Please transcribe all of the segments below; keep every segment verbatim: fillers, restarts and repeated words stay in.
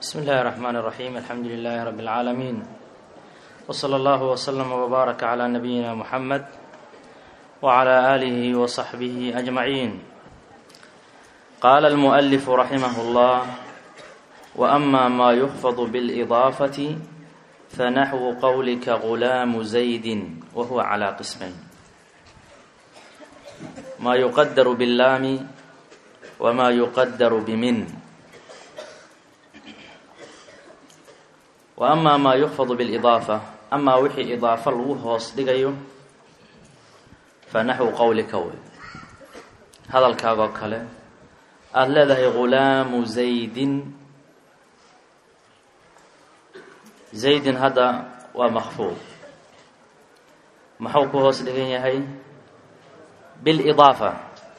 بسم الله الرحمن الرحيم الحمد لله رب العالمين وصلى الله وسلم وبارك على نبينا محمد وعلى آله وصحبه أجمعين. قال المؤلف رحمه الله: وأما ما يخفض بالإضافة فنحو قولك غلام زيد، وهو على قسمين: ما يقدر باللام وما يقدر بمن. وأما ما يخفض بالإضافة، أما وحي إضافة لو hoos dhigayo فنحو قولك wey hadalkaago kale aad leedahay غulaamu zaydin. zaydin hadda waa makfuud, maxuu ku hoos dhigan yahay? بالإضافة,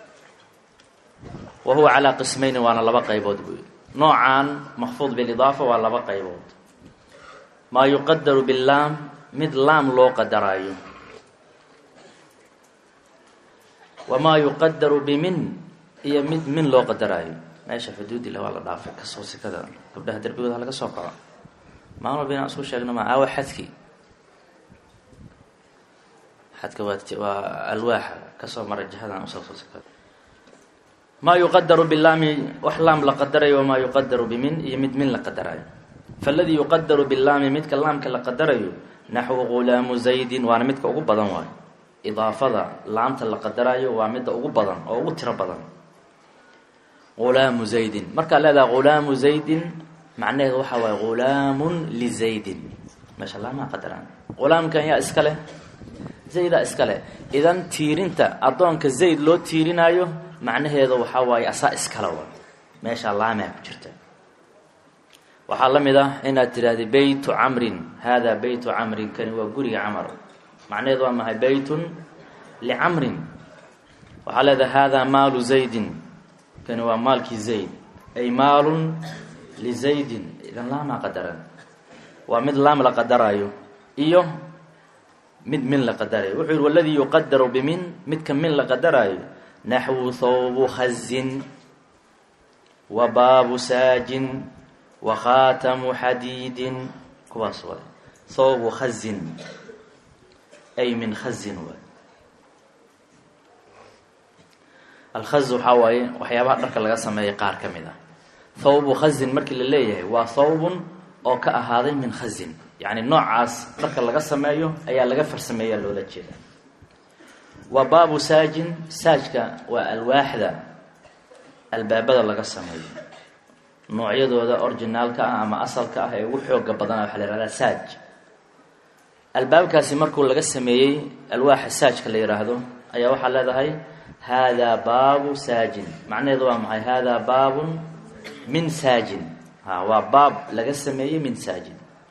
wahuwa calىa qismayni, waana laba qaybood buy. noocaan makfuud بالإضافة waa laba qaybood: maa yuqadaru bilaam, mid laam loo qadaraayo, wamaa yuqadaru bimin, iyo mid min loo qadaraayo. meesha xuduudila waa la dhaafay, kasoo sikada gabdhaha derbigooda laga soo qaco. maalin walba inaan isku sheegno ma aawa xadki xadka waa waa alwaaxa kasoo mara jihadan usoo soo sikada. maa yuqadaru bilaami, wax laam la qadarayo, wamaa yuqadaru bimin, iyo mid min la qadaraayo. faladii yuqadaru bilaami, midka laamka la qadarayo, naxwu gulaamu zaydin, waana midka ugu badan waayo. idaafada laamta la qadaraayo waa midda ugu badan oo ugu tiro badan. gulaamu zaydin, markaa leedaha gulaamu zaydin, macnaheedu waxaa waaye gulaamun lizaydin. meesha laamaa qadaraan, gulaamkan yaa iska leh? zaydaa iska leh. idan tiirinta addoonka zayd loo tiirinaayo macnaheedu waxaa waaye asaa iskale waay, meesha laamaa ku jirta. waxaa la mid ah inaad tidhaahda beytu camrin, haadaa beytu camrin, kani waa guriga camar. macnaheedu waa mahay beytun licamrin. waxaa leedahay haadaa maalu zaydin, kani waa maalkii zayd, ay maalun lizaydin. idan laamaa qadaran, waa mid laam la qadaraayo iyo mid min la qadarayo. wuxuu yihi waladii yuqadaru bimin, midka min la qadaraayo, naxwu thawbu khazin wa baabu saajin wa khaatamu xadiidin. kuwaas waay thawbu khazin, ay min khazin waay. alkhaz waxaa waaye waxyaabaha dharka laga sameeyay qaar ka mid ah. thawbu khazin markii la leeyahay waa thawbun oo ka ahaaday min khazin, yacni noocaas dharka laga sameeyo ayaa laga farsameeyaa loola jeeda. wa baabu saajin, saajka waa alwaaxda albaabada laga sameeyo, noocyadooda orginaalka ah ama asalka ah ee ugu xooga badana waxaa la yihahdaa saaj. albaabkaasi markuu laga sameeyey alwaaxa saajka la yidhaahdo ayaa waxaa leedahay haadaa baabu saajin. macnaheedu waa maxay? haadaa baabun min saajin. ha waa baab laga sameeyey min saajin.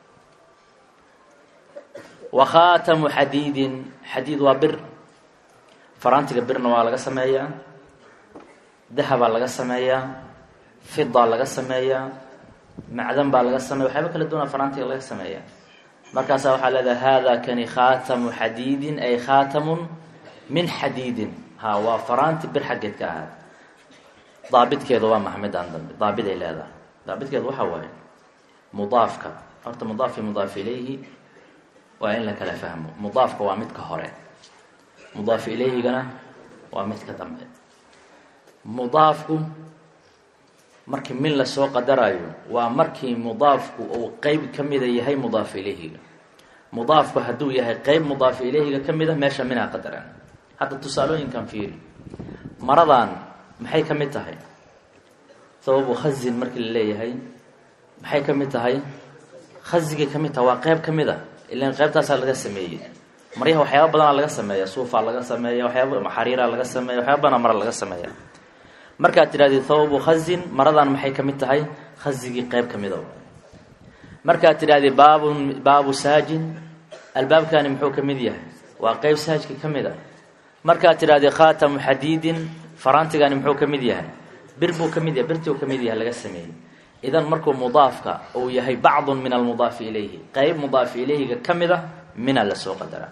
wa khaatamu xadiidin, xadiid waa bir. faraantiga birna waa laga sameeyaa, dahabaa laga sameeyaa, fidaa laga sameeyaa, macdan baa laga sameeya, waxyaaba kala duwana faraantiga laga sameeyaa. markaasaa waxaa leedahay haadaa kani khaatamu xadiidin, ay khaatamun min xadiidin. ha waa faraanti bir xaggeed ka ahaad. daabidkeedu waa maxa midaan dambe, daabid ay leedahay. daabidkeedu waxaa waaye mudaafka, horta mudaaf iyo mudaaf ilayhi waa in la kala fahmo. mudaafka waa midka hore, mudaaf ilayhigana waa midka dambe. mudaafku markii min lasoo qadarayo waa markii mudaafku uu qeyb ka mida yahay mudaaf ilayhiga. mudaafku hadduu yahay qeyb mudaaf ilayhiga ka mida, meesha minaa qadaraan. hadda tusaalooyinkan fiiri. maradan maxay ka mid tahay? thawbu khazin markii la leeyahay maxay ka mid tahay? khazigay ka mid tahay, waa qeyb ka mid a. ilan qeybtaasaa laga sameeyey. maryaha waxyaaba badanaa laga sameeya, suufaa laga sameeya, waxyaaba xariiraa laga sameeya, waxyaaba badanaa mara laga sameeya. markaad tidhahdi thawbu khazin, maradan maxay ka mid tahay? khazigii qeyb ka mida. markaad tidhahdi baabun baabu saajin, albaabkani muxuu ka mid yahay? waa qeyb saajki ka mid a. markaad tidhahdi khaatamu xadiidin, faraantigani muxuu ka mid yahay? bir buu ka mid yahay, birtii uu ka mid yahay laga sameeyey. idan markuu mudaafka uu yahay bacdun min almudaafi ilayhi, qeyb mudaafi ilayhiga ka mid a, mina lasoo qadaraa.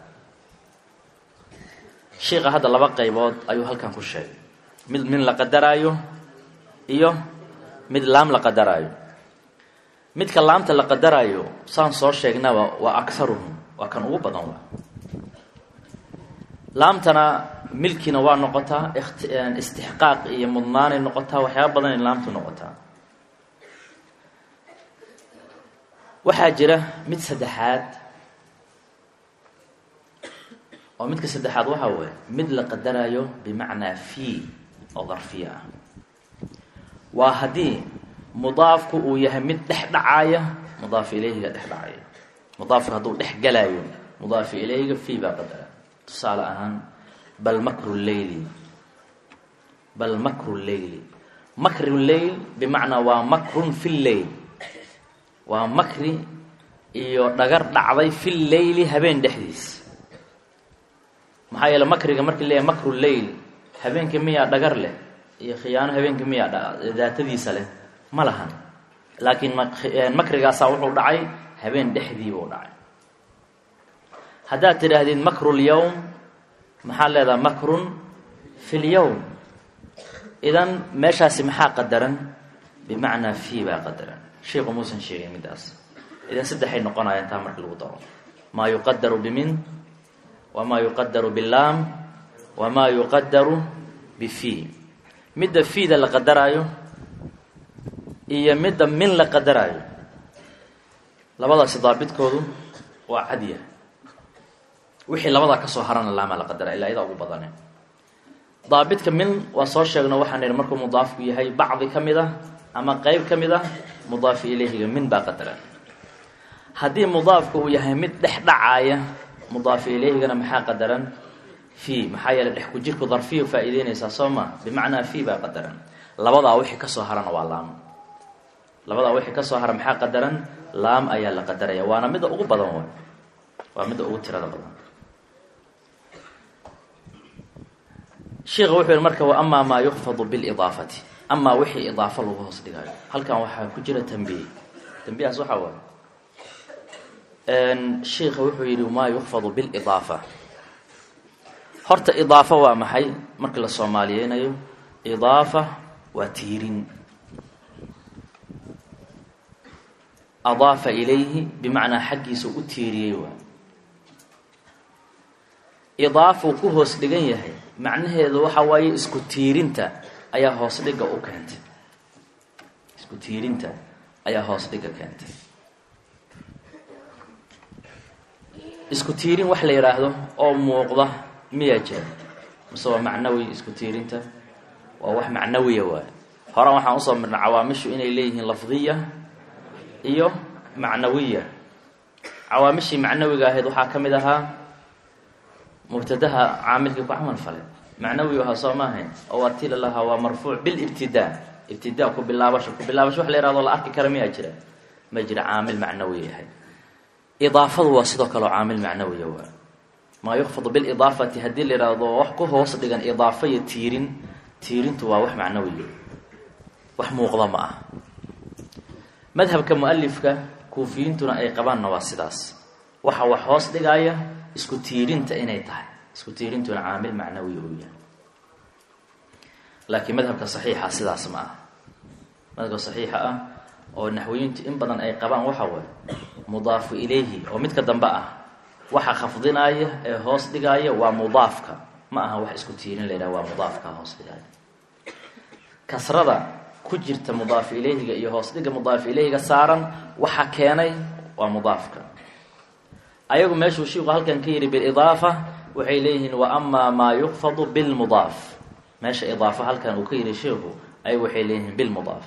sheikha hadda laba qaybood ayuu halkan ku sheegay, mid min la qadaraayo iyo mid laam la qadaraayo. midka laamta la qadarayo saan soo sheegnaba waa akharuhum waa kan ugu badan waa laamtana milkina waa noqotaa istixqaaq iyo mudnaanay noqotaa waxyaaba badan in laamtu noqotaa waxaa jira mid saddexaad oo midka saddexaad waxaa weeye mid la qadarayo bimacnaa fii oo darfiya ah waa haddii mudaafku uu yahay mid dhex dhacaaya mudaaf ilayhiga dhex dhacaya mudaafku hadduu dhex galaayo mudaaf ilayhiga fii baa qadara tusaale ahaan bal makru leyli bal makru leyli makru leyl bimacnaa waa makrun fi lleyl waa makri iyo dhagar dhacday fi leyli habeen dhexdiis maxaa yeele makriga markii leeyahay makru leyl habeenka miyaa dhagar leh iyo khiyaano habeenka miyaa daatadiisa leh ma lahan laakiin makrigaasaa wuxuu dhacay habeen dhexdii buu dhacay haddaad tidhaahdid makru lyawm maxaa leedaha makrun fi lyawm idan meeshaasi maxaa qadaran bimacnaa fii baa qadaran sheekhu muusan sheegay midaas idan saddexay noqonayaan taa markii lagu daro maa yuqadaru bimin wamaa yuqadaru bilaam wamaa yuqadaru bifii midda fiida la qadaraayo iyo midda min la qadaraayo labadaasi daabidkoodu waa cadiya wixii labadaa ka soo harana laamaa la qadara ilaa idaa ugu badane daabidka min waa soo sheegno waxaan idhi markuu mudaafku yahay bacdi ka mid ah ama qeyb ka mid ah mudaafi ilayhiga min baa qadara haddii mudaafku uu yahay mid dhex dhacaaya mudaafi ilayhigana maxaa qadaran fii maxaa yeele dhex ku jirku darfiyu faa'iideynaysaa soo ma bimacnaa fii baa qadaran labadaa wixii ka soo harana waa laam labadaa wixii ka soo hara maxaa qadaran laam ayaa la qadaraya waana midda ugu badan way waa midda ugu tirada badan sheekha wuxuu yihi marka wa amaa maa yukfadu bilidaafati amaa wixii idaafo lagu hoos dhigayo halkan waxaa ku jira tambiih tambiihaas waxaa waay sheekha wuxuu yidhi maa yukfadu bilidaafa horta idaafa waa maxay markii la soomaaliyeynayo idaafa waa tiirin adaafa ilayhi bimacnaa xaggiisa u tiiriyey waa idaafuu ku hoos dhigan yahay macnaheedu waxa waaye isku tiirinta ayaa hoos dhiga u keentay isku tiirinta ayaa hoos dhiga keentay isku tiirin wax la yidhaahdo oo muuqda miyaa jira mase waa macnawi isku tiirinta waa wax macnawiya waay horan waxaan usoo mirnay cawaamishu inay leeyihiin lafdiya iyo macnawiya cawaamishii macnawiga ahayd waxaa ka mid ahaa mubtadaha caamilkii ku camal fale macnawi ahaa soo maahayn oo waa tila lahaa waa marfuuc bilibtidaa ibtidaa ku bilaabasho ku bilaabasho wax la yihahdo la arki kara miyaa jira ma jira caamil macnawi yahay idaafadu waa sidoo kaleo caamil macnawiya waa maa yukfadu bilidaafati haddii la yihahdo wax ku hoos dhigan idaafa iyo tiirin tiirintu waa wax macnawiya wax muuqda ma ah madhabka mualifka kuufiyiintuna ay qabaanna waa sidaas waxa wax hoos dhigaya isku tiirinta inay tahay isku tiirintuna caamil macnawiya uu yahay laakiin madhabka saxiixa sidaas ma aha madhabka saxiixa ah oo naxwiyiintu in badan ay qabaan waxa waaye mudaafu ilayhi oo midka dambe ah waxa khafdinaya ee hoos dhigaya waa mudaafka ma aha wax isku tiirin la yidhaha waa mudaafka hoos dhigaya kasrada ku jirta mudaaf ilayhiga iyo hoos dhiga mudaaf ilayhiga saaran waxa keenay waa mudaafka ayagu meeshuu shiiku halkan ka yidhi bilidaafa waxay leeyihiin wa amaa maa yukfadu bilmudaaf meesha idaafa halkan uu ka yidhi shiiku ayagu waxay leeyihiin bilmudaaf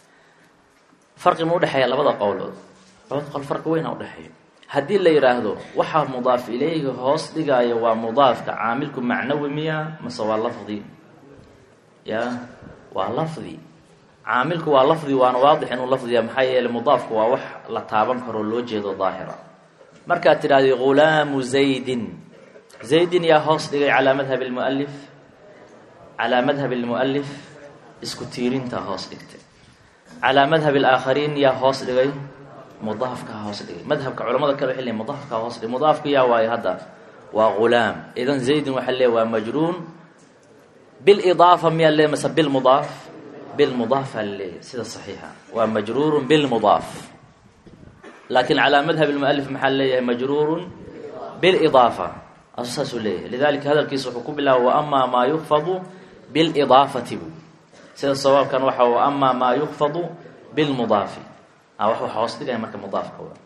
farqi ma udhexeeya labada qowlood labada qowl farqi weyna udhexeeya haddii la yidhaahdo waxaa mudaaf ilayhiga hoos dhigaya waa mudaafka caamilku macnawi miya mase waa lafdi ya waa lafdi caamilku waa lafdi waana waadix inuu lafdiya maxaa yeeley mudaafku waa wax la taaban karo loo jeedo daahira markaad tidhahdi ghulaamu zaydin zaydin yaa hoos dhigay calaa madhab lmualif calaa madhab lmualif isku tiirinta hoos dhigtay calaa madhab alaakhariin yaa hoos dhigay mudaafka hoos dhigay madhabka culamada kale waxay leeyihin mudaafka hoos dhigay mudaafku yaa waayo hadda waa ghulaam idan zaydin waxaa leeyahy waa majruun bilidaafa miyaa leeyahy mase bilmudaaf bilmudaaf aa laleeyahy sida saxiixa waa majruurun bilmudaaf laakiin calaa madhab almualif maxaa leeyahay majruurun bilidaafa asu saasuu leeyahay lidalika hadalkiisa wuxuu ku bilaaba wa amaa maa yukfadu bilidaafati bu sida sawaabkan waxa wa amaa maa yukfadu bilmudaafi a wax waxa hoos dhigaya marka mudaafka wa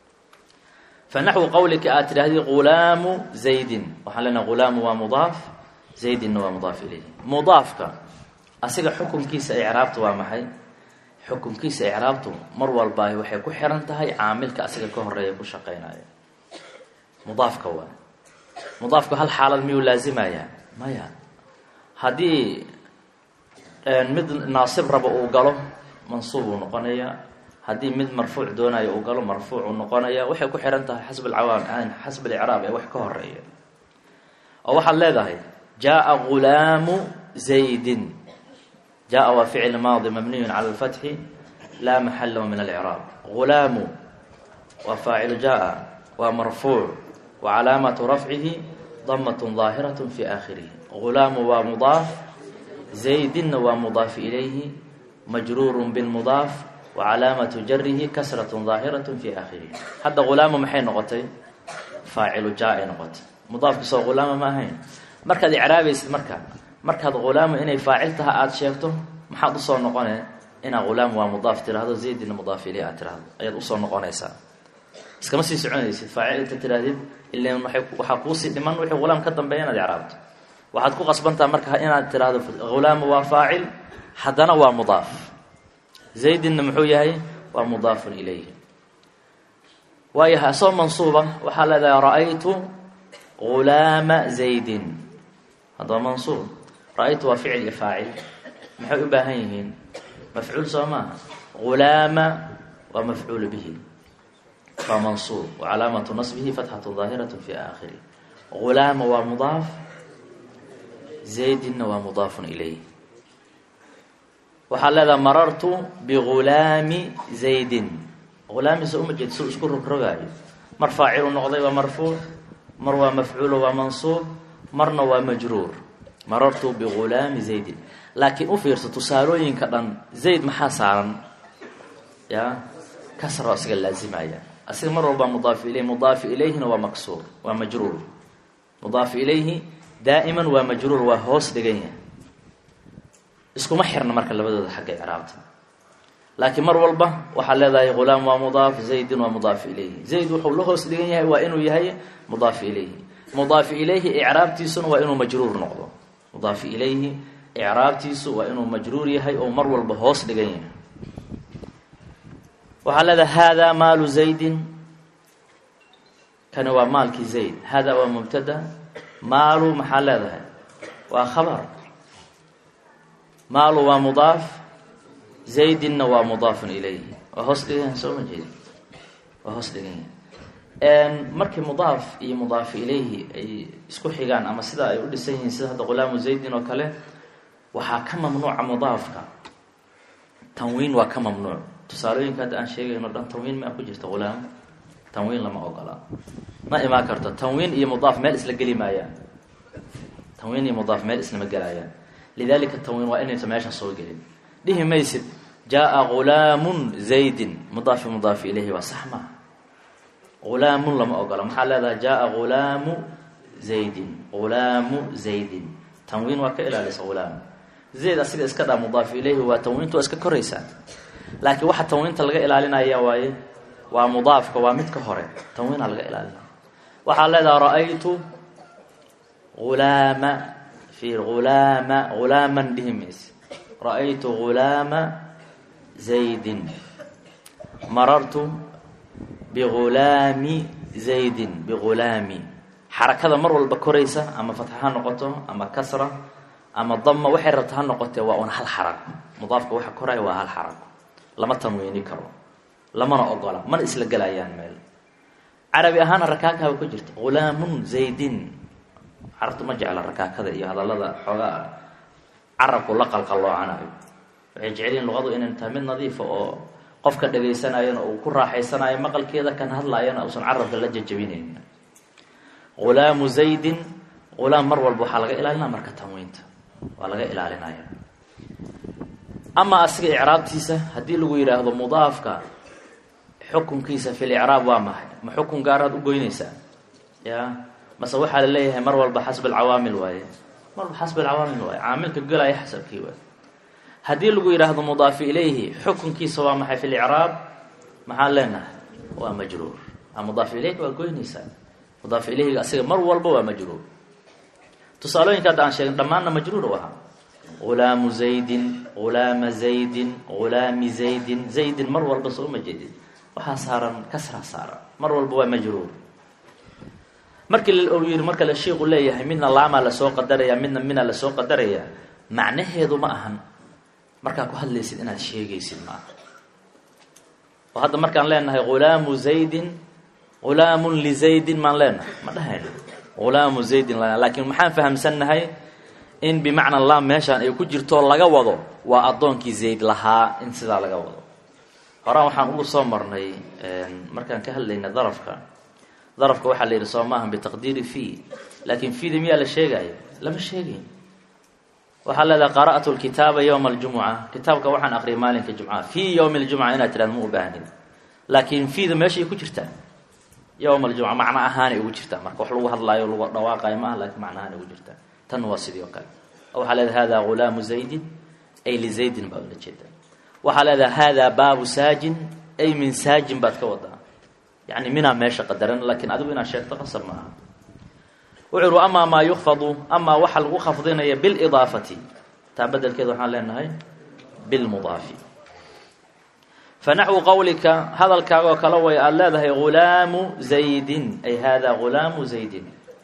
fanaxwu qawlika aad tidhaahdii gulaamu zaydin waxaan leenahay gulaamu waa mudaaf zaydinna waa mudaaf ilayhi mudaafka asiga xukunkiisa icraabtu waa maxay xukunkiisa icraabtu mar walba waxay ku xiran tahay caamilka asiga ka horeeya ku shaqeynaya mudaafka waa mudaafku hal xaalad miyuu laazimayaa maya haddii mid naasib raba uu galo mansuub uu noqonayaa haddii mid marfuuc doonayo uu galo marfuuc uu noqonaya waxay ku xiran tahay xasb alcawaam xasb alicraab ee wax ka horeeya oo waxaad leedahay jaa gulaamu zaydin jaa waa ficil maadi mabniyu cala alfatxi laa maxala lahu min alcraab gulaamu waa faacilu jaa waa marfuuc wa calaamatu rafcihi damat daahiraة fi aakhirihi gulaamu waa mudaaf zaydinna waa mudaaf ilayhi majruur bilmudaaf wacalaamatu jarihi kasrat daahiraة fi aakhirihi hadda gulaamu maxay noqotay faacilu jaa ay noqotay mudaafkasoo gulaama ma ahayn markaad icraabaysid marka markaad gulaamu inay faacil taha aada sheegto maxaad usoo noqone inaa gulaam waa mudaaf tiraahdo zaydina mudaaf ileyh aad tiraahdo ayaad usoo noqonaysaa iskama sii soconaysid faacil inta tirahdid ilan waxaa kuusii dhiman wixii gulaam ka dambeeya inaad icraabto waxaad ku qasbantaha marka inaad tiraahdo gulaamu waa faacil haddana waa mudaaf zaydinna muxuu yahay waa mudaafun ilayhi waayahay asoo mansuuba waxaa leedahay ra-aytu gulaama zaydin hadda waa mansuub ra-aytu waa ficil iyo faacil maxay u baahan yihiin mafcuul soo maaha gulaama waa mafcuulu bihi waa mansuub wa calaamatu nasbihi fatxatu daahiraة fi aakhiri gulaama waa mudaaf zaydinna waa mudaafun ilayh waxaa leedaha marartu bigulaami zaydin gulaamiisa uma jeed su isku rogrogaayo mar faacilu noqday waa marfuuc mar waa mafcuulo waa mansuub marna waa majruur marartu bigulaami zaydin laakiin u fiirso tusaalooyinka dhan zayd maxaa saaran ya kasro asiga laazimaya asiga mar walba mudaaf ilayh mudaaf ilayhina waa maksuur waa majruur mudaaf ilayhi daa'iman waa majruur waa hoos dhigan yahay iskuma xirna marka labadooda xagga icraabta laakiin mar walba waxaa leedahay gulaam waa mudaaf zaydin waa mudaaf ilayhi zayd wuxuu la hoos dhigan yahay waa inuu yahay mudaaf ilayhi mudaaf ilayhi icraabtiisuna waa inuu majruur noqdo mudaaf ilayhi icraabtiisu waa inuu majruur yahay oo mar walba hoos dhigan yahay waxaa leedahay haadaa maalu zaydin kani waa maalkii zayd haadaa waa mubtada maalu maxaa leedahay waa khabar maalu waa mudaaf zaydinna waa mudaafun ilayhi waa hoos dhigan yahay soo ma jeedi waa hoos dhigan yahay markii mudaaf iyo mudaaf ilayhi ay isku xigaan ama sida ay u dhisan yihiin sida hadda gulaamu zaydin oo kale waxaa ka mamnuuca mudaafka tanwiin waa ka mamnuuc tusaalooyinka hadda aan sheegayno dhan tanwiin maa ku jirta gulaam tanwiin lama ogola ma imaan karto tanwiin iyo mudaaf meel isla geli maayaan tanwiin iyo mudaaf meel islama gelayaan lidalika tanwiin waa inaysa meesha soo gelin dhihi maysid jaa gulaamun zaydin mudaafi mudaaf ilayhi waa sax maa gulaamun lama ogola maxaa leedahay jaa gulaamu zaydin gulaamu zaydin tanwiin waa ka ilaalisa gulaam zayd asiga iska dhaa mudaaf ilayhi waa tanwiintu waa iska koraysaa laakiin waxa tanwiinta laga ilaalinaya waaye waa mudaafka waa mid ka hore tanwiina laga ilaalinaya waxaa leedahay ra-aytu gulaama fi gulaama gulaaman dhihi mayse ra-aytu gulaama zaydin marartu bigulaami zaydin bigulaami xarakada mar walba koraysa ama fatxa ha noqoto ama kasra ama dama waxay rabta ha noqotee waa un hal xarag mudaafka waxa koraya waa hal xarag lama tanwiini karo lamana ogola mana isla gelayaan meel carabi ahaana rakaakaba ku jirta gulaamun zaydin carabtu ma jecla rakaakada iyo hadallada xoogaa carabku la qalqaloocanayo waxay jeceliin luqadu inay tahay mid nadiifa oo qofka dhegaysanayana uu ku raaxaysanayo maqalkeeda kan hadlaayana uusan carabka la jajabinayn gulaamu zaydin gulaam mar walba waxaa laga ilaalinaya marka tanwiinta waa laga ilaalinaya ama asiga icraabtiisa haddii lagu yidhaahdo mudaafka xukunkiisa fi licraab waa maxay? ma xukun gaaraad u goynaysaa ya mase waxaa la leeyahay mar walba xasb alcawaamil waaye? mar walba xasb alcawaamil waaye, caamilka gelaya xasabkii waaye. haddii lagu yidhaahdo mudaafi ilayhi xukunkiisa waa maxay fi licraab, maxaan leenahay? waa majruur. mudaaf ilayhi waa goynaysaa, mudaaf ilayhiga asiga mar walba waa majruur. tusaalooyinka hadda aan sheegin dhammaanna majruur u ahaa. gulaamu zaydin, gulaama zaydin, gulaami zaydin, zaydin mar walba soo ma jeedin, waxaa saaran kasraa saaran, mar walba waa majruur. markii uu yidhi marka la sheikhu leeyahay midna laamaa lasoo qadaraya midna mina lasoo qadaraya, macnaheedu ma ahan markaa ku hadlaysid inaad sheegaysid ma aha. oo hadda markaan leenahay gulaamu zaydin, gulaamun lizaydin maan leenahay ma dhahayno gulaamu zaydin, laakiin maxaan fahamsannahay in bimacna laam meeshaan ay ku jirto laga wado waa addoonkii zayd lahaa, in sidaa laga wado. horaan waxaan ugu soo marnay markaan ka hadlaynay darafka darafka waxaa la yidhi soo maahan bitaqdiiri fii, laakiin fiida miyaa la sheegaayo? lama sheegayn. waxaa leedahay qara'tu lkitaaba yowma aljumuca, kitaabka waxaan aqriyay maalinka jumca. fii yowmi ljumca inaad tiraad ma u baahnid, laakiin fiida meeshay ku jirtaa yowma aljumca, macno ahaanay ugu jirtaa. marka wax lagu hadlaayo lagu dhawaaqayo ma aha, laakiin macno ahaan ugu jirtaa. tan waa sidii oo kale. waxaa leedahay hada gulaamu zaydin ay lizaydin baa ula jeeda. waxaa leedahay hada baabu saajin ay min saajin baad ka wadaa, yani minaa meesha qadaran, laakiin adigu inaad sheegto qasab ma aha. wuxuu uhi amaa maa yukfadu, amaa waxa lagu khafdinaya bilidaafati, taa bedelkeeda waxaan leenahay bilmudaafi. fanaxwu qawlika, hadalkaagoo kale way aada leedahay gulaamu zaydin ay hada gulaamu zaydin.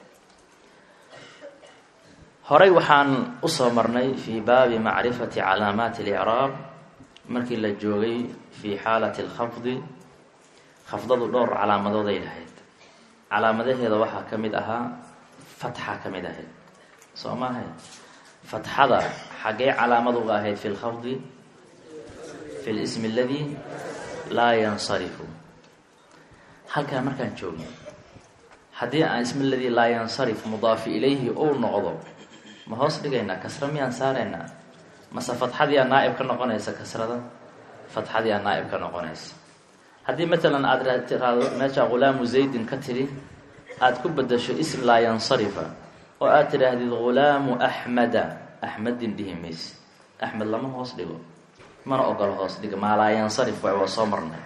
horay waxaan usoo marnay fii baabi macrifati calaamaati اlicraab markii la joogay fii xaalati اlkhafdi. khafdadu dhowr calaamadood ay lahayd. calaamadaheeda waxaa ka mid ahaa fatxa ka mid ahayd, soo maahay? fatxada xaggee calaamad uga ahayd fi lkhafdi? fi lismi aladi laa yansarifu. halkaa markaan joogno haddii aan ismi aladii laa yansarif mudaafi ilayhi ou noqdo, ma hoos dhigaynaa? kasra miyaan saaraynaa? mase fatxadii aa naa'ib ka noqonaysa kasrada? fatxadii aa naa'ib ka noqonaysa. haddii matalan aada tiraado meesha gulaamu zaydin ka tidhi, aada ku bedasho ism laa yansarifa oo aad tidhaahdid gulaamu axmeda, axmedin dhihi mayse. axmed lama hoos dhigo, mana ogolo hoos dhiga, maa laa yansarif waay, waa soo marnay.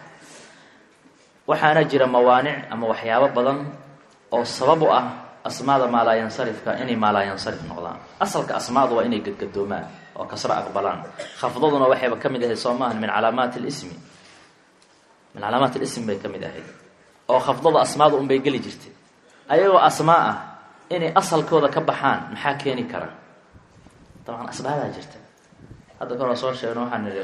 waxaana jira mawaanic ama waxyaabo badan oo sabab u ah asmaada maa laa yansarifka inay maa laa yansarif noqdaan. asalka asmaadu waa inay gadgadoomaan oo kasro aqbalaan. khafdaduna waxayba ka mid ahayd soo maahan min calaamaati lismi, min calaamaat lism bay ka mid ahayd, oo khafdada asmaada un bay geli jirtay. ayagoo asmaa ah inay asalkooda ka baxaan maxaa keeni kara? dabcan asbaadaa jirta. hadda kor soo sheegno waxaan nidhi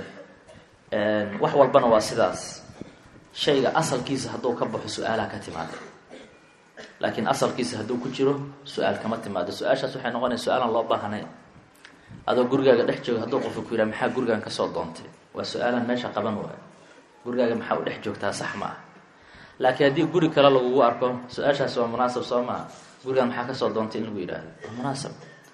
wax walbana waa sidaas. shayga asalkiisa hadduu ka baxo su-aalaha ka timaada, laakiin asalkiisa hadduu ku jiro su-aal kama timaado. su-aashaas waxay noqonaysa su-aalan loo baahnay. adoo gurigaaga dhex jooga hadduu qofka ku yidhaha maxaa gurigaan kasoo doontay, waa su-aalan meesha qaban waayo. gurigaaga maxaa u dhex joogtaa sax ma ah. laakiin haddii guri kale lagugu arko, su-aashaasi waa munaasab soo maa? gurigaan maxaa kasoo doontay in lagu yidhaahdo waa munaasab.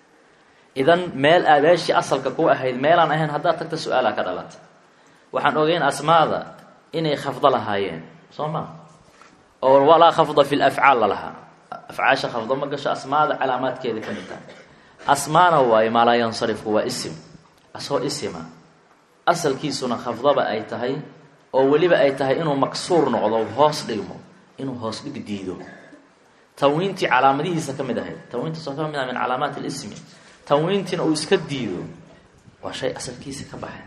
idan meel aad meeshii asalka ku ahayd meelaan ahayn haddaad tagta su-aalaa ka dhalata. waxaan ogeyn asmaada inay khafdo lahaayeen soo maa, oo walaa khafda fi lafcaal lalahaa. afcaasha khafdo ma gasho, asmaada calaamaadkeeda ka mid tahay. asmaana waayo maa laa yansarifku waa isim, asoo isima asalkiisuna khafdaba ay tahay, oo weliba ay tahay inuu maksuur noqdo, hoos dhigmo, inuu hoos dhig diido. tanwiintii calaamadihiisa ka mid ahayd, tanwiintaasoo ka mid ah min calaamaat lismi. tanwiintiina uu iska diido waa shay asalkiisa ka baxay.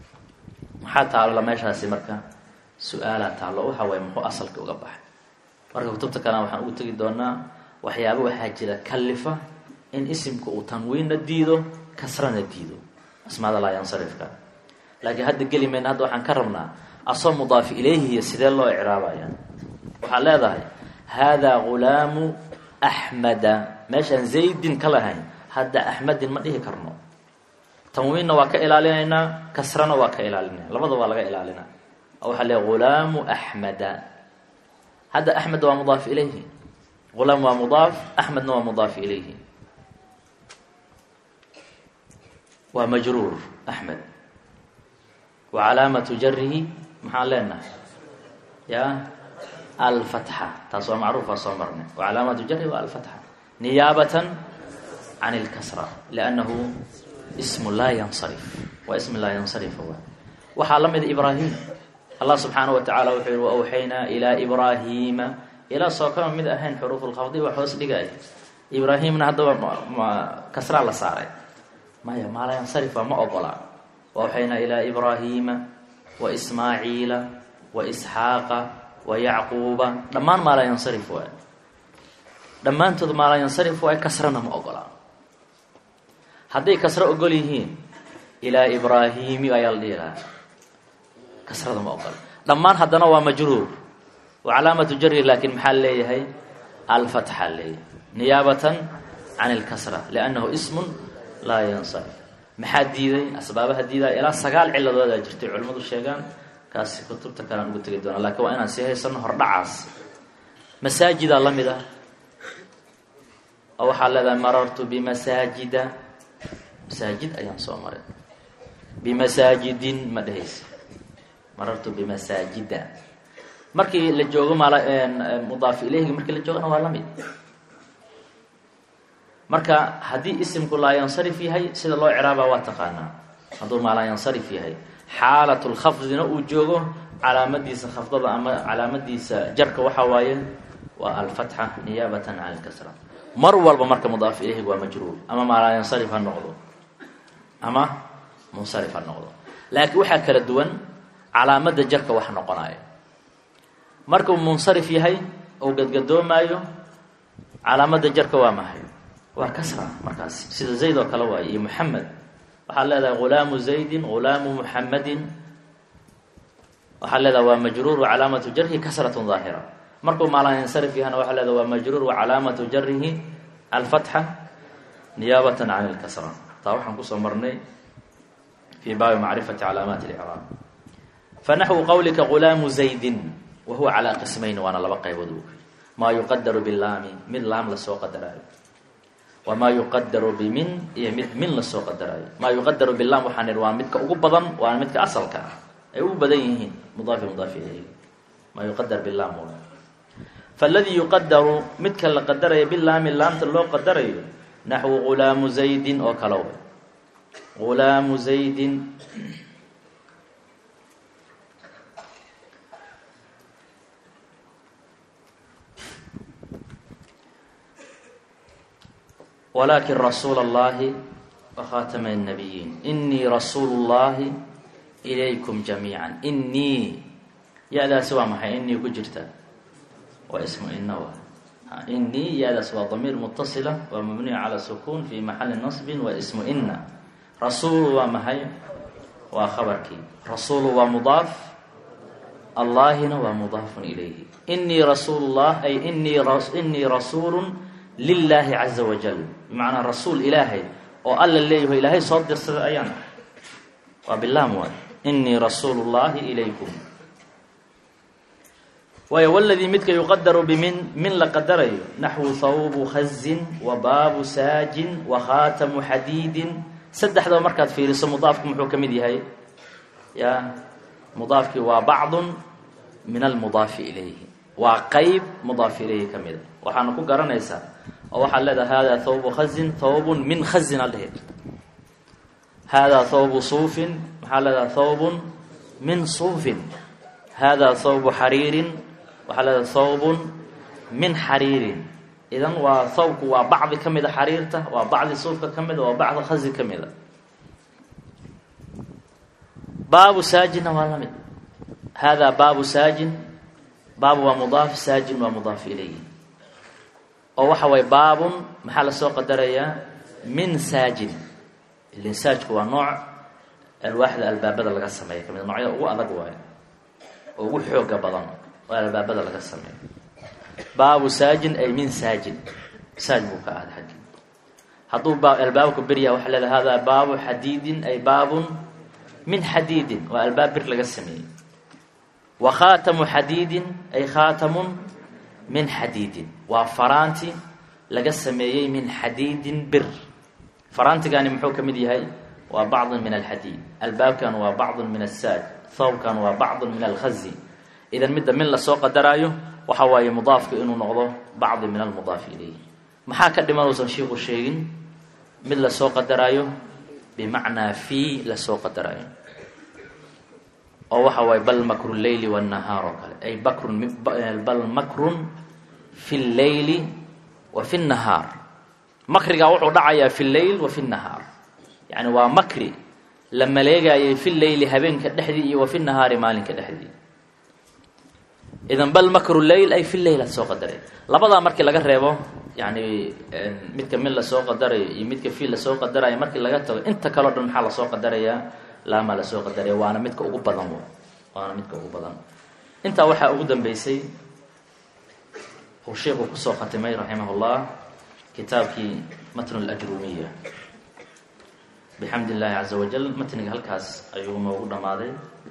maxaa taalla meeshaasi marka? su-aalaa taallo. waxa waaye muxuu asalka uga baxay? marka kutubta kalena waxaan ugu tegi doonaa waxyaaba waxaa jira kalifa in isimka uu tanwiinna diido, kasrana diido, asmaada laa yansarifka. laakiin hadda geli mayna. hadda waxaan ka rabnaa asoo mudaafi ilayhi sidee loo icraabaya. waxaad leedahay haadaa gulaamu axmeda, meeshaan zaydin ka lahayn hadda axmedin ma dhihi karno. tanwiinna waa ka ilaalinaynaa, kasrana waa ka ilaalinayna, labada waa laga ilaalinaa. waxaa leeyahay gulaamu axmeda. hadda axmed waa mudaaf ilayhi, gulaam waa mudaaf, axmedna waa mudaaf ilayhi. waa majruur axmed, wa calaamatu jarihi maxaan leenahay يا الفتحة تصوى معروفة صمرنا وعلامة جره والفتحة نيابة عن الكسرة لأنه اسم لا ينصرف واسم لا ينصرف هو وحالمد إبراهيم الله سبحانه وتعالى وحير وأوحينا إلى إبراهيم إلى صوكام من أهين حروف الخفض وحوس دقائق إبراهيم هذا ما كسر الله صار ما ما لا ينصرف ما أقوله وأوحينا إلى إبراهيم وإسماعيل وإسحاق ويعقوب لما ما لا ينصرف هو لما أنت ما لا ينصرف هو كسرنا ما أقوله هذي كسر أقوليهين إلى إبراهيم ويالديلا كسر ما أقول لما هذا هو مجرور وعلامة جره لكن محل هي الفتحة لي نيابة عن الكسرة لأنه اسم لا ينصرف محددة أسبابها هديدة إلى سجال علة ذا جرت علماء الشيخان كاس كتب تكلم قلت جدنا لكن وأنا سيه سنة هربعاس مساجد الله مذا أو حال ذا مررت بمساجد مساجد أيام صومر بمساجد مدهس مررت بمساجد مركي للجوغ ما مضاف إليه مركي للجوغ أنا ولا ميد مركا هذه اسم كل لا ينصرف فيها سيد الله عرابة واتقانا هذول ما لا ينصرف فيها حالة الخفض نوجوه على مديس خفضة أما على مديس جرك وحواية والفتحة نيابة عن الكسرة مروى بمركا مضاف إليه ومجرور أما ما لا ينصرف النقض أما منصرف النقض لكن وحا كلا دوان على مدى جرك وحا نقنايا مركب منصرف يهي أو قد قدوه مايو على مدى جرك واماهي وكسرة مركز سيد زيد وكالواي محمد وحال هذا غلام زيد غلام محمد وحال هذا ومجرور وعلامة جره كسرة ظاهرة مركب ما لا ينصرف فيها وحال هذا ومجرور وعلامة جره الفتحة نيابة عن الكسرة طبعا نقص مرني في باب معرفة علامات الإعراب فنحو قولك غلام زيد وهو على قسمين وأنا لبقى يبدوك ما يقدر باللام من لام لسوق الدرائي وما يقدر بمن من لسوق الدرائي ما يقدر باللام وحنر وامدك أقبضا وامدك أصلك أي بديهين مضاف مضاف إليه ما يقدر باللام ولا. فالذي يقدر مدك اللي قدره باللام اللام تلو قدره نحو غلام زيد أو كلو غلام زيد ولكن رسول الله وخاتم النبيين إني رسول الله إليكم جميعا إني يا ذا سوى محي إني كجرت واسم إنه إني يا ذا سوى ضمير متصلة ومبني على سكون في محل نصب واسم إن رسول ومحي وخبرك رسول ومضاف الله ومضاف إليه إني رسول الله أي إني رس إني رسول لله عز وجل بمعنى رسول إلهي وقال الله إلهي صدر صدر أيام وبالله مواد إني رسول الله إليكم والذي متك يقدر بمن من لقدره نحو ثوب خز وباب ساج وخاتم حديد سدح ذا مركز في رسم مضافكم محكم دي هاي يا مضافك وبعض من المضاف إليه وقيب مضاف إليه كمل وحنكو قرنيسا وحال هذا ثوب خز ثوب من خز عليه هذا ثوب صوف وحال هذا ثوب من صوف هذا ثوب حرير وحال هذا ثوب من حرير إذن وثوب وبعض كمل حريرته وبعض صوف كمل وبعض خز كمل باب ساجن ولمد هذا باب ساجن باب ومضاف ساجن ومضاف إليه أو وحوي باب محل سوق دريا من ساجن اللي ساج هو نوع الواحد الباب بدل لقى السماء كمان نوعية هو أذق واحد وهو حوجة بدن والباب بدل لقى السماء باب ساجن أي من ساجن ساج بوكا هذا حديد حطوا باب الباب كبريا وحل هذا باب حديد أي باب من حديد والباب بر لقى السماء وخاتم حديد أي خاتم من حديد وفرانتي لقى السماء من حديد بر فرانتي كان محوكم دي هاي وبعض من الحديد الباب كان وبعض من الساج ثوب كان وبعض من الخز idan midda min la soo qadaraayo waxa waaye mudaafku inuu noqdo bacdi min almudaaf ilayhi. maxaa ka dhiman uusan shiiku sheegin? mid la soo qadaraayo bimacnaa fii la soo qadaraayo oo waxa waaye bal makru leyli wاnnahaar oo kale, ay bakrun bal makrun fi اlleyli wa fi الnahaar. makrigaa wuxuu dhacayaa fi lleyl wa fi الnahaar, yani waa makri la maleegayay fi leyli habeenka dhexdii iyo wa fi nahaari maalinka dhexdii. idan bal makru leyl ay fi leyl soo qadaray. labadaa markii laga reebo, yani midka min lasoo qadarayo iyo midka fi lasoo qadarayo markii laga tago, inta kaleo dhan maxaa lasoo qadarayaa? laamaa lasoo qadaraya, waana midka ugu badan waana midka ugu badan. intaa waxaa ugu dambeysay uu sheekhu kusoo khatimay raximah اllah kitaabkii matn اlajrumiya. bixamd illaahi caza wajal matniga halkaas ayuu noogu dhammaaday.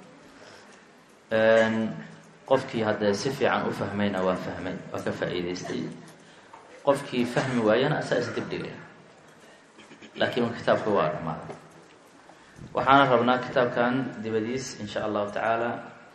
qofkii haddee si fiican u fahmayna waa fahmay, waa ka faa'iidaystay. qofkii fahmi waayana asaa isdibdhigay, laakiin kitaabka waa dhammaaday. waxaana rabnaa kitaabkan dibadiis in sha allahu tacaala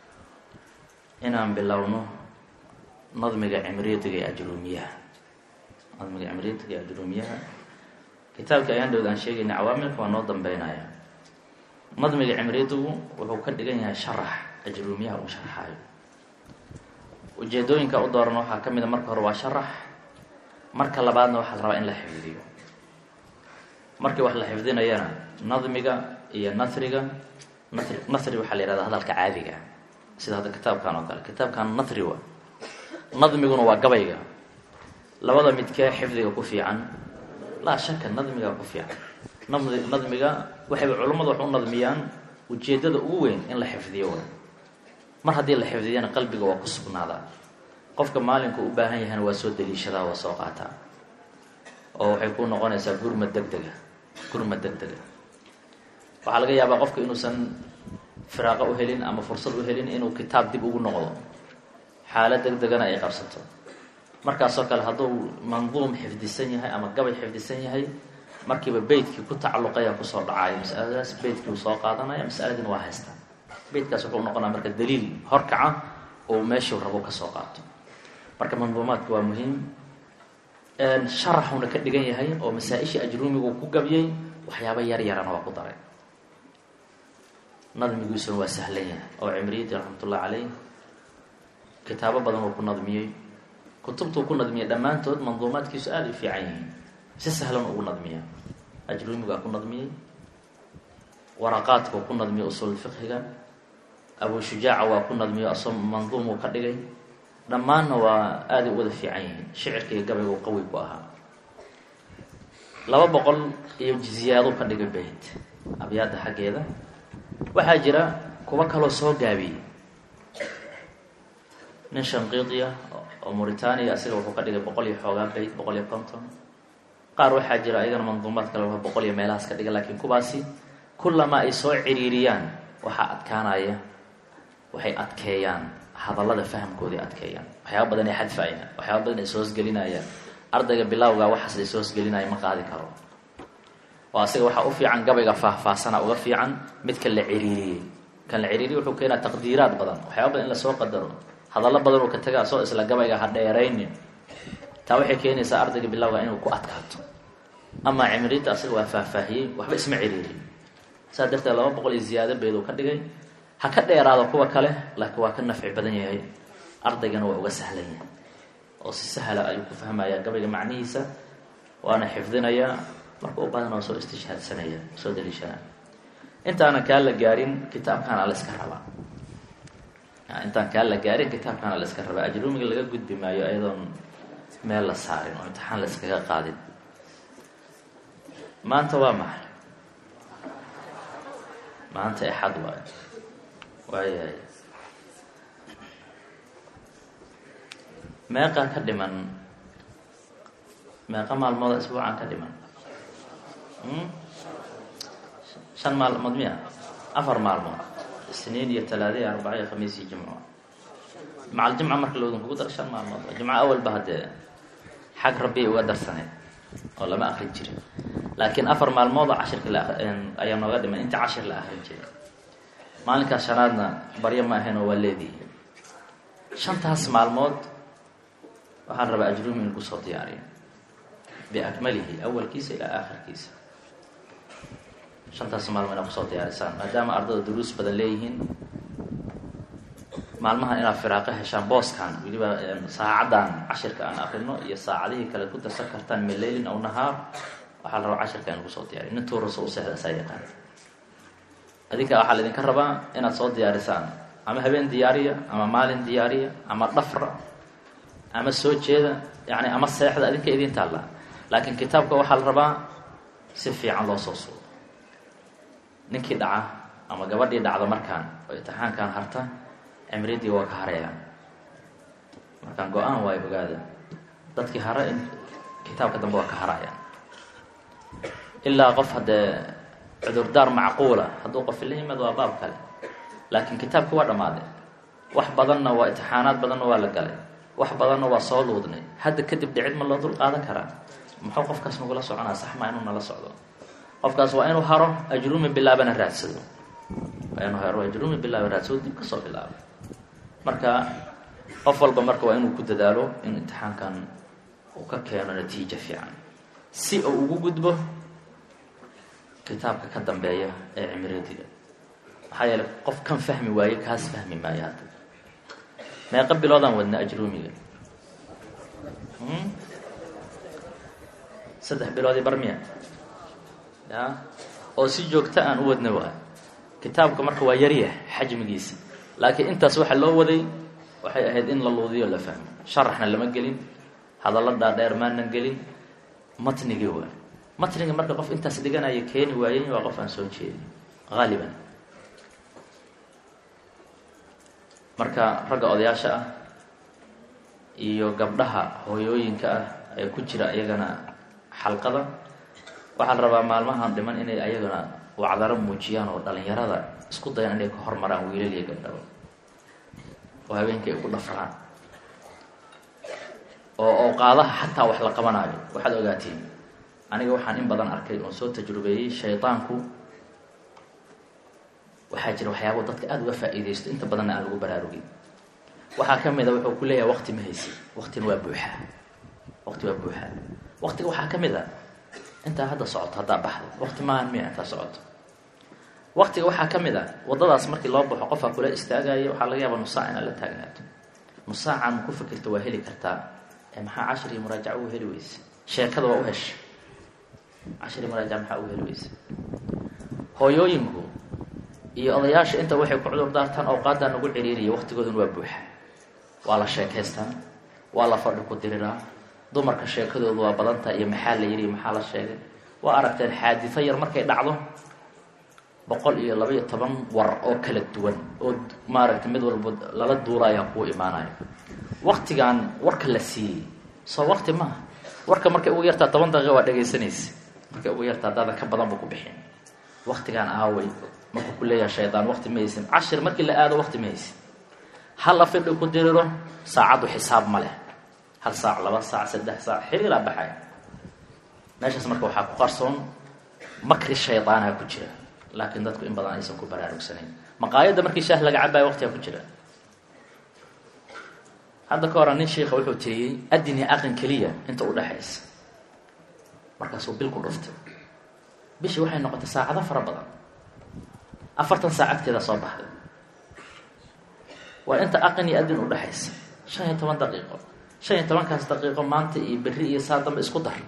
inaan bilowno nadmiga cimriyadiga ee ajruumiyaha nadmiga cimriyadiga ee ajruumiyaha kitaabka ayaan dhowd aan sheegayna cawaamilka waa noo dambeynaya. nadmiga cimriyadigu wuxuu ka dhigan yahay sharax ajruumiyaha uu sharxaayo. ujeedooyinka u dooran waxaa ka mid a marka hore waa sharax, marka labaadna waxaa la rabaa in la xifdiyo. markii wax la xifdinayana nadmiga iyo nasriga, nasri nasri waxaa la yihahdaa hadalka caadiga, sida hadda kitaabkan oo kale. kitaabkan nasri waa, nadmiguna waa gabayga. labada midkee xifdiga ku fiican? laa shaka nadmiga ku fiican. nadmiga waxay culummadu wax u nadmiyaan ujeedada ugu weyn in la xifdiyo waa. mar haddii la xifdiyana qalbiga waa ku sugnaadaa. qofka maalinku u baahan yahayna waa soo daliishadaa, waa soo qaataa, oo waxay ku noqonaysaa gurma degdega gurma degdega. waxaa laga yaabaa qofka inuusan firaaqo u helin ama fursad u helin inuu kitaab dib ugu noqdo, xaalad degdegana ay qabsato. markaasoo kale hadduu manduum xifdisan yahay ama gabay xifdisan yahay, markiiba beytkii ku tacalluqaya kusoo dhacayo masaladaas, beytkii uu soo qaadanaya, masaladina waa haystaa. beytkaas wuxuu noqonaa marka daliil horkaca oo meeshuu rabo ka soo qaato. marka manduumaadka waa muhiim. sharaxuna ka dhigan yahay oo masaa-ishii ajruumigu ku gabyay waxyaaba yar yarana waa ku daray. nadmigiisuna waa sahlan yahay oo cimriyadii raxmatullahi caleyh kitaabo badan uu ku nadmiyey. kutubtuu ku nadmiyey dhammaantood manduumaadkiisu aada u fiican yihiin, si sahlan ugu nadmiya. ajruumigaa ku nadmiyey, waraqaadkuu ku nadmiyey usuul fiqhiga, abu shujaaca waa ku nadmiyo asoo manduum uu ka dhigay. dhammaanna waa aaday u wada fiican yihiin. shicirka iyo gabayga uu qawi ku ahaa. laba boqol iyo ziyaado ka dhigay beyt abyaadda xaggeeda. waxaa jira kuwa kaloo soo gaabiyey. nin shanqiidiya oo mauritania asiga wuxuu ka dhigay boqol iyo xoogaa beyt, boqol iyo konton. qaar waxaa jira ayagana manduumaad kale waa boqol iyo meelahaas ka dhiga. laakiin kuwaasi kullama ay soo ciriiriyaan waxaa adkaanaya, waxay adkeeyaan hadallada fahamkoodii adkeeyaan. waxyaaba badan ay xadfayaan, waxyaaba badan ay soosgelinayaan. ardayga bilowgaa waxaas la soosgelinaya ma qaadi karo. oo asiga waxaa u fiican gabayga faahfaahsana uga fiican midka la ciriiriyey. kan la ciriiriyey wuxuu keenaa taqdiiraad badan, waxyaaba badan in lasoo qadaro, hadallo badan uu ka tagaa soo isla gabayga ha dheeraynin. taa waxay keenaysaa ardayga bilowga inuu ku adkaato. amaa cimriyadda asiga waa faahfaahiyey, waxba isma ciriiriyin. saas darteed laba boqol iyo ziyaado beeduu ka dhigay. ha ka dheeraado kuwa kale, laakiin waa ka nafci badan yahay. ardaygana waa uga sahlan yahay oo si sahla ayuu ku fahmayaa gabayga macnihiisa, waana xifdinayaa. marka u badan oo soo istishhaadsanaya, soo daliishanaya. intaana kaa la gaarin kitaabkaana la iska rabaa. intaan kaa la gaarin kitaabkaana la iska rabaa. ajruumiga laga gudbi maayo ayadoon meel la saarin oo imtixaan la iskaga qaadin. maanta waa maxay? maanta axad waayo. waayahay meeqaa ka dhiman? meeqa maalmooda isbuucan ka dhiman? shan maalmood miya? afar maalmood. isniin iyo talaada iyo arbaca iyo khamiis iyo jimco. macal jimca marka loodan kugu daro shan maalmood. jimco awalba haddee xag rabbiyay uga darsaneed oo lama akrin jirin. laakiin afar maalmood oo cashirka la ayaa nooga dhiman inta cashir la akrin jiray. maalinkaas shanaadna baryo ma ahayn oo waa leedihi. shantaas maalmood waxaan rabaa ajruumi in kusoo diyaariyo biakmalihi awalkiisa ilaa aakhirkiisa. shantaas maalmood inaad kusoo diyaarisaan maadaama ardada duruus badan leeyihiin. maalmaha inaad firaaqo heshaan booskan weliba saacaddan cashirka aan akrino iyo saacadihii kale ku darsan kartaan min leylin aw nahaar. waxaa la rabaa cashirka in lagu soo diyaariyo nin tuuraso u seexda saa yaqaan. adinka waxaa laydinka rabaa inaad soo diyaarisaan ama habeen diyaariya ama maalin diyaariya ama dhafra ama soo jeeda yani ama seexda adinka idin taalla. laakiin kitaabka waxaa la rabaa si fiican loo soo suudo. ninkii dhaca ama gabadhii dhacda markaan oo imtixaankan harta cimridii waa ka harayaan. markaan go-aan waayo ogaada dadkii hara in kitaabka dambe waa ka harayaan ilaa qof haddee cudurdaar macquula hadduu qof ila yimaad waa baab kale. laakiin kitaabka waa dhammaaday. wax badanna waa imtixaanaad badanna waa la galay. wax badanna waa soo luudnay. hadda kadib dhicid ma loo dul qaadan karaa? muxuu qofkaas nagula soconaa? sax maa inuu nala socdo. qofkaas waa inuu haro ajruumi bilaabana raadsado. waa inuu haro ajruumi bilaaba raadsado dib kasoo bilaabo. marka qof walba marka waa inuu ku dadaalo in imtixaankan uu ka keeno natiijo fiican si uu ugu gudbo kitaabka ka dambeeya ee cimridiga. maxaa yeelay qof kan fahmi waaye kaas fahmi maayo. hadda meeqa biloodaan wadna ajruumiga? saddex biloodii barmiya ya oo si joogta aan u wadna waay. kitaabka marka waa yaryah xajmigiisa, laakiin intaas waxa loo waday waxay ahayd in la luudiyo la fahmo. sharaxna lama gelin, hadallo dhaadheer maanan gelin, matnigii waay. matniga marka qof intaas dhiganaya keeni waayey waa qof aan soo jeedin haaliban. marka ragga odayaasha ah iyo gabdhaha hooyooyinka ah ee ku jira iyagana xalqada waxaa la rabaa maalmahan dhiman inay ayagana wacdaro muujiyaan oo dhalinyarada isku dayaan inay ka hormaraan wiilal iyo gabdhaba oo habeenkii ay ku dhafraan oo awqaadaha xataa wax la qabanaayo. waxaad ogaatiin aniga waxaan in badan arkay oon soo tajrubeeyey shaydaanku waxaa jira waxyaabo dadka aada uga faa'iidaysto inta badanna aan lagu baraarugin. waxaa ka mid a wuxuu ku leeyahay waqti ma haysid, waqtina waa buuxaa. waqti waa buuxaa. waqtiga waxaa ka mid a intaa hadda socoto haddaa baxdo waqti maahan miya intaa socoto. waqtiga waxaa ka mid a waddadaas markii loo baxo qofaa kula istaagaya waxaa laga yaabaa nus saac inaad la taagnaato. nus saacaan ku fikirta waa heli kartaa ee maxaa cashir iyo muraajaca u heli weyse? sheekada waa u hesha cashir iyo muraajaca maxaa u heli weyse? hooyooyinku iyo odayaasha inta waxay ku cudur daartaan awqaadaa nagu ciriiriya waqtigooduna waa buuxa. waa la sheekaystaa, waa la fadhi ku diriraa. dumarka sheekadoodu waa badantaha iyo maxaa la yidhi maxaa la sheegay. waa aragteen xaaditho yar markay dhacdo boqol iyo laba iyo toban war oo kala duwan oo maaragtay mid walba lala duulaya kuu imaanayo. waqtigan warka la siiyey soo waqti maaha. warka markay ugu yartaa toban daqiiqa waa dhegaysanaysa. markay ugu yartaa dada ka badan buu ku bixin. waqtigaan aaway markuu ku leeyahay shaydaan waqti ma haysin. cashir markii la aado waqti ma haysin. hal la fidhi ku diriro saacaddu xisaab ma leh. hal saac, laba saac, saddex saac xiriiraa baxaya. meeshaas marka waxaa ku qarsoon makri shaydaanaha ku jira, laakiin dadku in badan aysan ku baraarugsanayn. maqaayadda markii shaah laga cabayo waqtigaa ku jira. hadda ka hora nin sheikha wuxuu tiriyey adin iyo aqan keliya inta u dhexaysa. markaasuu bil ku dhuftay. bishii waxay noqotay saacado fara badan. afartan saac agteeda soo baxday. waa inta aqan iyo adin u dhexaysa shan iyo toban daqiiqo. shan iyo tobankaas daqiiqo maanta iyo berri iyo saa dambe isku dar.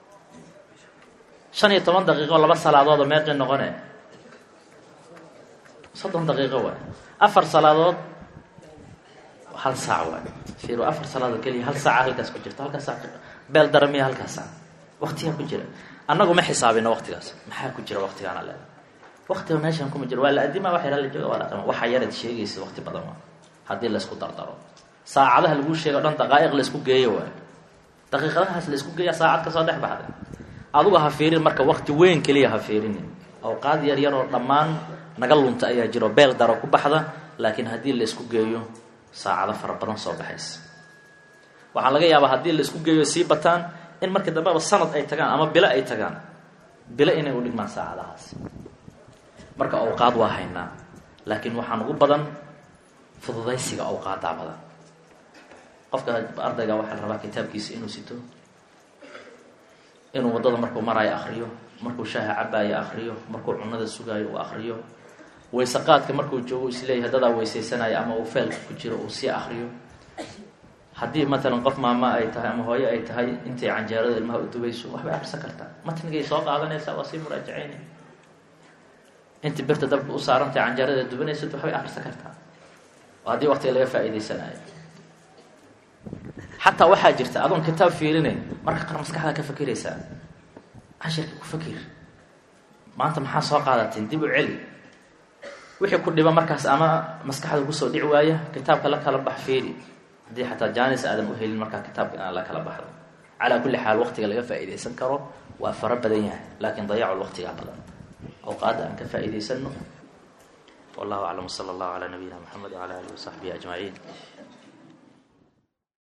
shan iyo toban daqiiqo laba salaadood oo meeqii noqone soddon daqiiqo waay. afar salaadood hal saac waay. fiiro afar salaadood keliya hal saaca halkaas ku jirta. halkaas saac beel daramiya halkaas saac waqtigaa ku jira. annagu ma xisaabino waqtigaas maxaa ku jira waqtigaana leeda. waqtiga meeshaan kuma jiro. waa la adima wax yara la jooga waa la qama. waxa yarad sheegaysa waqti badan waa haddii laysku dardaro. saacadaha lagu sheego dhan daqaa'iq laysku geeyo waay. daqiiqadahaas laysku geeya saacad kasoo dhex baxday. adugu ha fiirin marka waqti weyn keliya ha fiirinin. awqaad yar yar oo dhammaan naga lunta ayaa jiro beel daro ku baxda. laakiin haddii laysku geeyo saacado fara badan soo baxaysa. waxaa laga yaabaa haddii laysku geeyo sii bataan in markii dambeba sanad ay tagaan ama bilo ay tagaan. bilo inay u dhigmaan saacadahaas. marka awqaad waa haynaa, laakiin waxaan ugu badan fududaysiga awqaadaa badan. qofka ardayga waxaa la rabaa kitaabkiisa inuu sito, inuu waddada markuu maraayo akriyo, markuu shaaha cabaayo akriyo, markuu cunada sugaayo uu akriyo, wayse qaadka markuu joogo isleeyahay dadaa weysaysanaya ama uu feelka ku jiro uu sii akriyo. haddii matalan qof maama ay tahay ama hooyo ay tahay intay canjeerada ilmaha u dubayso waxbay akrisan kartaa, matnigay soo qaadanaysaa waa sii muraajacaynay. intii birta dabka u saarantay canjeerada dubanaysa waxbay akrisan kartaa, haddii waqtiga laga faa'iidaysanayo. xataa waxaa jirta adoon kitaab fiirinayn marka qaar maskaxda ka fakiraysaa, cashirka ku fakir, maanta maxaa soo qaadateen, dib u celi wixii ku dhiba markaas, ama maskaxda kusoo dhici waaya kitaabka la kala bax fiiri, haddii xataa jaanis aadan u helin markaa kitaabka inaan la kala baxdo. calaa kulli xaal waqtiga laga faa'iidaysan karo waa fara badan yahay, laakiin dayaacu waqtigaa badan. awqaadda aan ka faa'iidaysano. wallahu aclam, sala allahu calaa nabiyina maxamed wacala alihi wasaxbihi ajmaciin.